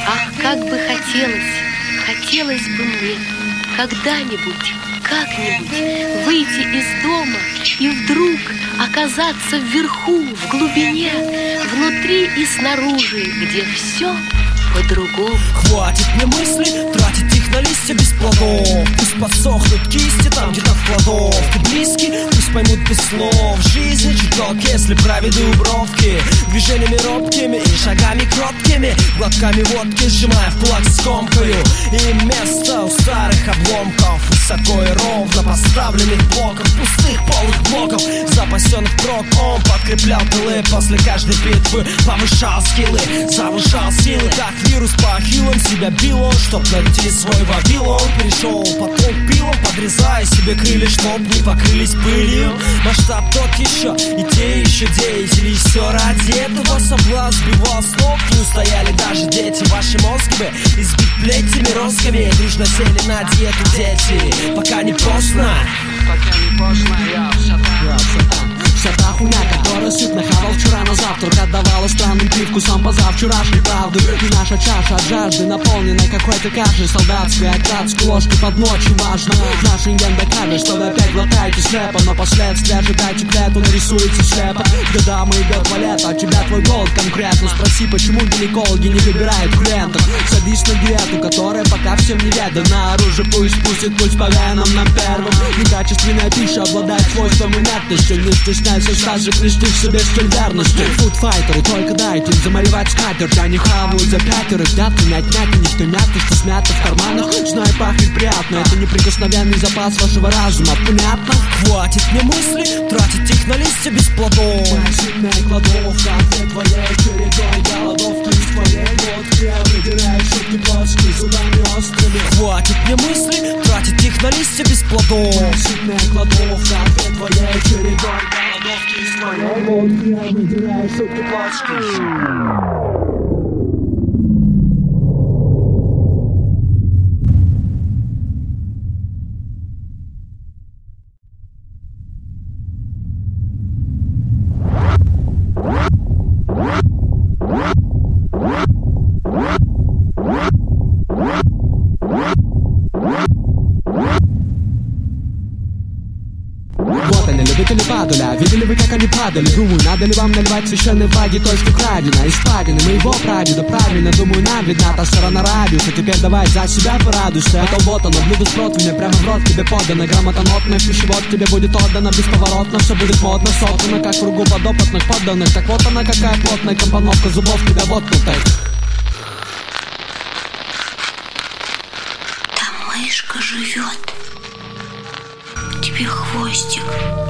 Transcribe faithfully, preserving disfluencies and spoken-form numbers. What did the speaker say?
Ах, как бы хотелось, хотелось бы мне когда-нибудь, как-нибудь выйти из дома и вдруг оказаться вверху, в глубине, внутри и снаружи, где все по-другому. Хватит мне мысли, тратить их на листья без плодов. Пусть подсохнут кисти там где-то в кладовке. Близкий, пусть поймут без слов. В жизни чуток, если проведу бровки, движениями робкими и шагами кроткими, глотками водки сжимая в кулак скомкаю. И место у старых обломков, высоко и ровно поставленных блоков, пустых полых блоков, запасенных прок. Он подкреплял тылы после каждой битвы, повышал скиллы, завышал силы, как вирус по ахиллам. Себя бил он, чтоб найти свой Вавилон. Перешел поток пилом, подрезая себе крылья, чтоб не покрылись пылью. Масштаб тот еще, и те еще деятели. И все ради этого соблазн сбивал с ног. Не устояли даже дети, ваши мозги бы избить плетями розгами. Дружно сели на диету дети, пока не поздно. Пока не поздно, я вся там. Вся та хуйня, которая сыт нахавал вчера на завтрак, отдавала странным привкусом позавчерашней правды. И наша чаша от жажды наполнена какой-то кашей солдатской, отрядской ложкой под ночь. Важно, наш рентген докажет, что вы опять глотаете слепо, но последствия ожидайте к лету, нарисуется слепо. Годам идет валет, а у тебя твой голод конкретно. Спроси, почему гинекологи не выбирают клиентов. Садись на диету, которая пока всем не ведана. Оружие пусть пустит, пусть по венам на первом. Некачественная пища обладает свойством инертностью. Не стесняйся стажек, лишь ты в себе столь верности. Фудфайтеры, только дайте им замалевать скатерть. Они хавают за пятеро, ждят и мять мять, и никто мятый, что смято в карманах. Знаю, пахнет приятно, это неприкосновенный запас вашего разума, понятно? Хватит мне мысли, тратить их на листья без плодов. Моя сытная кладовка, ты твоей чередой голодовки из твоей водки. Выделяешь шутки плоские, зубами острыми. Хватит мне мысли, тратить их на листья без плодов. Моя сытная кладовка, ты твоей чередой голодовки из твоей водки. Выделяешь шутки плоские. Любители падуля, видели вы, как они падали? Думаю, надо ли вам наливать священные влаги той, что крадено из падины моего прадеда. Правильно, думаю, нам видна та сторона радиуса. Теперь давай за себя порадуйся. Это вот оно, блюдо с противня, прямо в рот тебе подано. Грамота нотная, в пищевод тебе будет отдано бесповоротно. Все будет модно, соткано, как в кругу подопытных подданных. Так вот она, какая плотная компоновка зубов тебя воткнутой. Там мышка живет, тебе хвостик